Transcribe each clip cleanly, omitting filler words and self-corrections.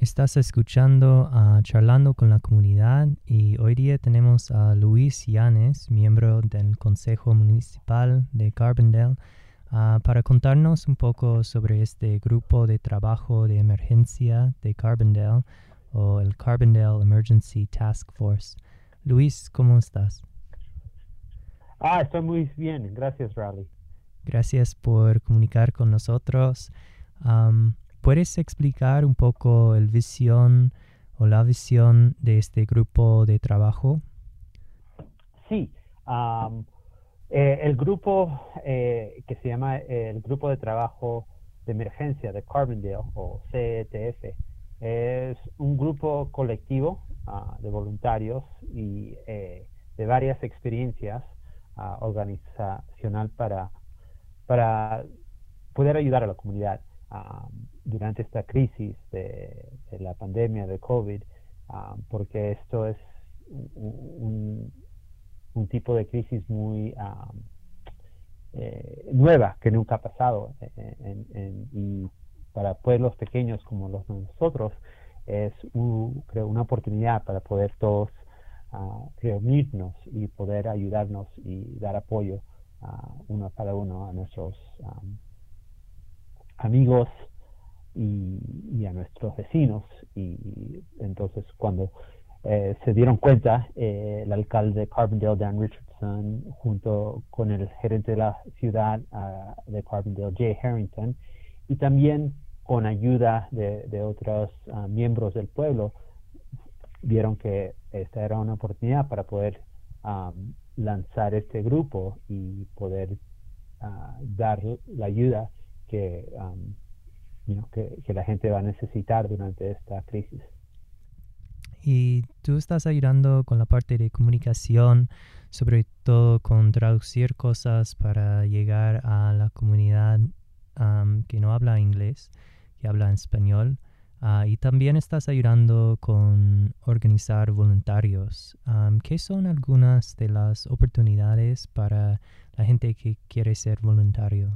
Estás escuchando a Charlando con la Comunidad y hoy día tenemos a Luis Yanes, miembro del Consejo Municipal de Carbondale, para contarnos un poco sobre este grupo de trabajo de emergencia de Carbondale o el Carbondale Emergency Task Force. Luis, ¿cómo estás? Estoy muy bien, gracias, Raleigh. Gracias por comunicar con nosotros. ¿Puedes explicar un poco el visión o la visión de este grupo de trabajo? Sí, am, el grupo que se llama el Grupo de Trabajo de Emergencia de Carbondale o CETF es un grupo colectivo de voluntarios y de varias experiencias organizacional para poder ayudar a la comunidad durante esta crisis de la pandemia de COVID, porque esto es un, un tipo de crisis muy nueva que nunca ha pasado y para pueblos pequeños como los de nosotros es creo una oportunidad para poder todos reunirnos y poder ayudarnos y dar apoyo uno a cada uno a nuestros amigos y a nuestros vecinos. Y entonces cuando se dieron cuenta, el alcalde de Carbondale, Dan Richardson, junto con el gerente de la ciudad de Carbondale, Jay Harrington, y también con ayuda de otros miembros del pueblo, vieron que esta era una oportunidad para poder lanzar este grupo y poder dar la ayuda que que la gente va a necesitar durante esta crisis. Y tú estás ayudando con la parte de comunicación, sobre todo con traducir cosas para llegar a la comunidad que no habla inglés, que habla español. Y también estás ayudando con organizar voluntarios. ¿Qué son algunas de las oportunidades para la gente que quiere ser voluntario?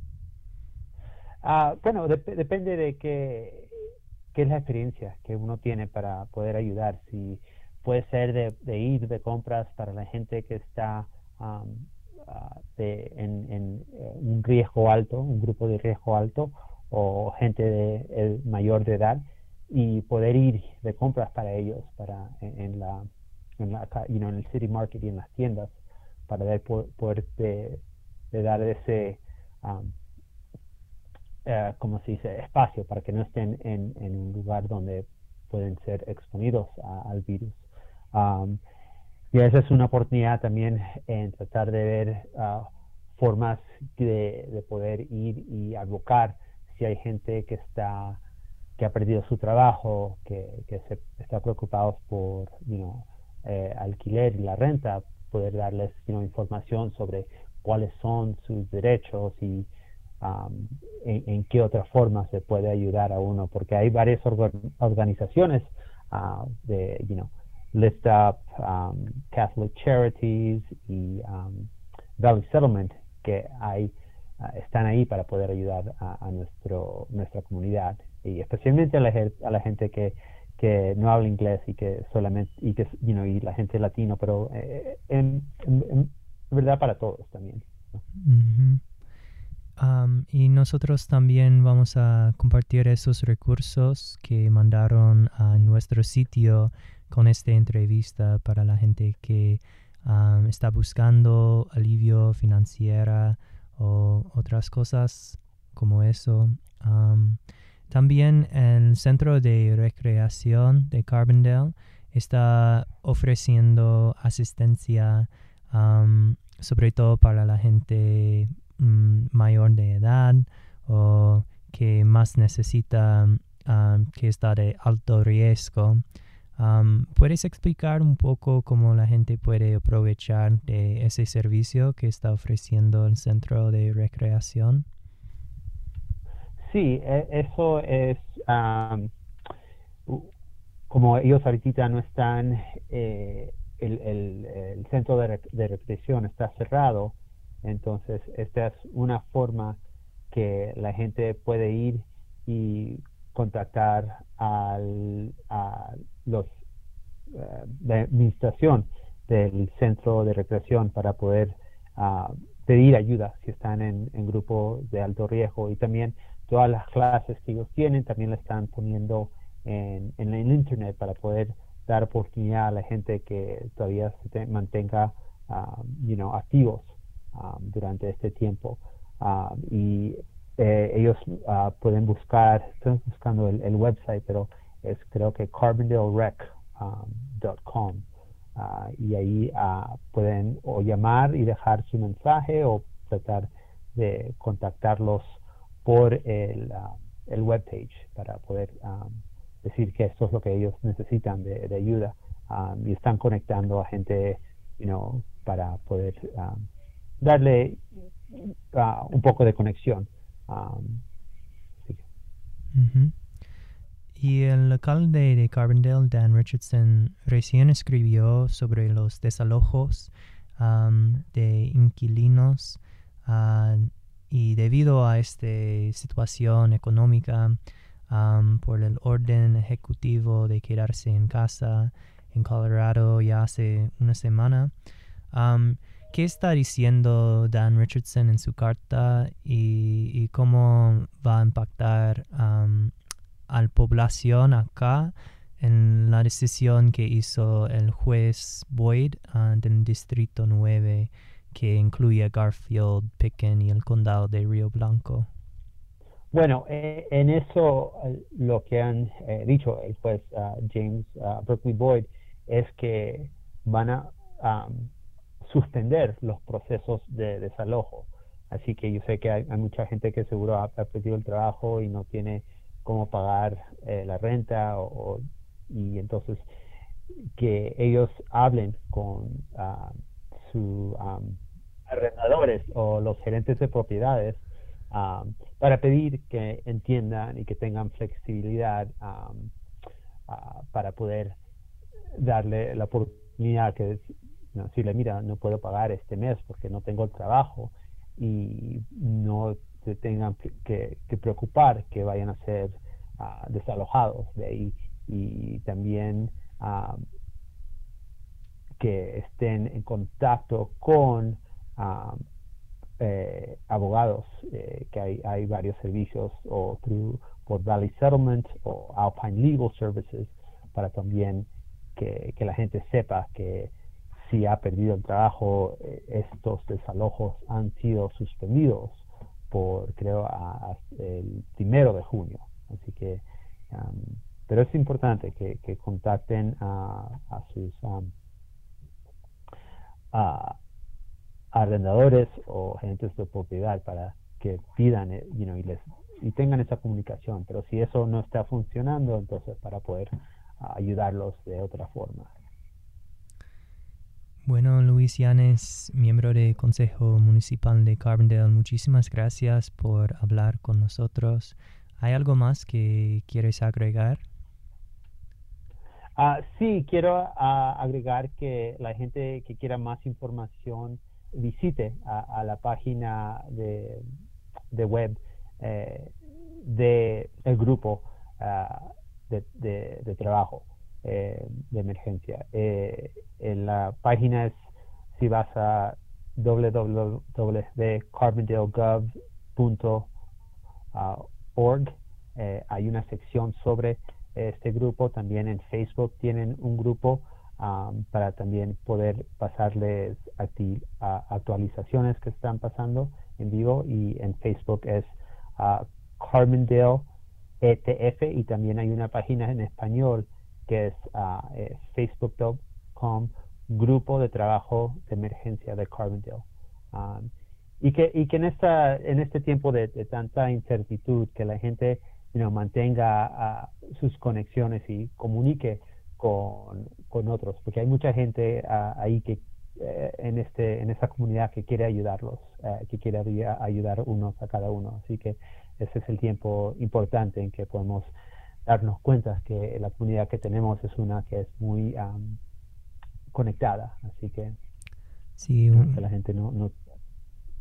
Bueno, depende de qué es la experiencia que uno tiene para poder ayudar. Si puede ser de ir de compras para la gente que está en un riesgo alto, un grupo de riesgo alto, o gente mayor de edad, y poder ir de compras para ellos, en el city market y en las tiendas, para poder de dar ese como se dice, espacio para que no estén en un lugar donde pueden ser exponidos al virus. Um, y esa es una oportunidad también en tratar de ver formas de poder ir y advocar si hay gente que ha perdido su trabajo, que se está preocupado por alquiler y la renta, poder darles información sobre cuáles son sus derechos y en qué otra forma se puede ayudar a uno, porque hay varias organizaciones de, Lift Up, Catholic Charities y Valley Settlement que están ahí para poder ayudar a nuestra comunidad y especialmente a la gente que no habla inglés y que solamente y la gente latino, pero en verdad para todos también, ¿no? Ujú. Y nosotros también vamos a compartir esos recursos que mandaron a nuestro sitio con esta entrevista para la gente que está buscando alivio financiera o otras cosas como eso. También el Centro de Recreación de Carbondale está ofreciendo asistencia, sobre todo para la gente mayor de edad o que más necesita, que está de alto riesgo. ¿Puedes explicar un poco cómo la gente puede aprovechar de ese servicio que está ofreciendo el centro de recreación? Sí, eso es u- como ellos ahorita no están, el centro de recreación está cerrado, entonces esta es una forma que la gente puede ir y contactar a los de administración del centro de recreación para poder pedir ayuda si están en grupos de alto riesgo, y también todas las clases que ellos tienen también la están poniendo en el internet para poder dar oportunidad a la gente que todavía se mantenga activos durante este tiempo. Y ellos pueden buscar, estoy buscando el website, pero es creo que carbondaleRec.com, y ahí pueden o llamar y dejar su mensaje o tratar de contactarlos por el webpage para poder decir que esto es lo que ellos necesitan de ayuda, y están conectando a gente para poder darle un poco de conexión. Ujú. Y el alcalde de Carbondale, Dan Richardson, recién escribió sobre los desalojos de inquilinos, y debido a esta situación económica, por el orden ejecutivo de quedarse en casa en Colorado ya hace una semana, ¿qué está diciendo Dan Richardson en su carta y cómo va a impactar a la población acá en la decisión que hizo el juez Boyd del Distrito 9, que incluye Garfield, Pitkin y el condado de Río Blanco? Bueno, en eso lo que han dicho el juez James Berkeley Boyd es que van a suspender los procesos de desalojo. Así que yo sé que hay mucha gente que seguro ha perdido el trabajo y no tiene cómo pagar la renta, y entonces que ellos hablen con sus arrendadores o los gerentes de propiedades para pedir que entiendan y que tengan flexibilidad para poder darle la oportunidad que decirle, mira, no puedo pagar este mes porque no tengo el trabajo, y no se tengan que preocupar que vayan a ser desalojados de ahí, y también que estén en contacto con abogados, que hay varios servicios por Valley Settlement o Alpine Legal Services, para también que la gente sepa que si ha perdido el trabajo, estos desalojos han sido suspendidos por, creo, el 1 de junio. Así que, pero es importante que contacten a sus arrendadores o agentes de propiedad para que pidan y tengan esa comunicación. Pero si eso no está funcionando, entonces para poder ayudarlos de otra forma. Bueno, Luis Yanes, miembro del Consejo Municipal de Carbondale, muchísimas gracias por hablar con nosotros. ¿Hay algo más que quieres agregar? Sí, quiero agregar que la gente que quiera más información visite a la página de web de el grupo de trabajo de emergencia. En la página si vas a www.carbondale.gov.org, hay una sección sobre este grupo. También en Facebook tienen un grupo para también poder pasarles actualizaciones que están pasando en vivo, y en Facebook es Carbondale ETF, y también hay una página en español que es facebook.com Grupo de Trabajo de Emergencia de Carbondale. Y que en este tiempo de tanta incertidumbre, que la gente mantenga sus conexiones y comunique con otros, porque hay mucha gente ahí que en esa comunidad que quiere ayudarlos, que quiere ayudar unos a cada uno. Así que ese es el tiempo importante en que podemos darnos cuenta que la comunidad que tenemos es una que es muy conectada. Así que, Sí, que la gente no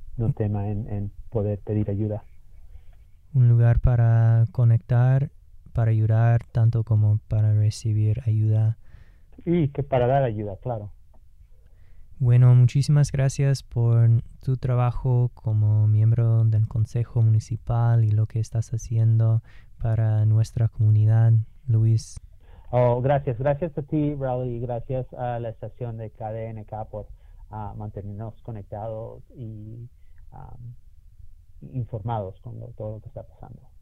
tema en poder pedir ayuda. un lugar para conectar, para ayudar, tanto como para recibir ayuda. Y que para dar ayuda, claro. Bueno, muchísimas gracias por tu trabajo como miembro del Consejo Municipal y lo que estás haciendo para nuestra comunidad, Luis. Oh, gracias a ti, Raúl, y gracias a la estación de KDNK por mantenernos conectados y informados con todo lo que está pasando.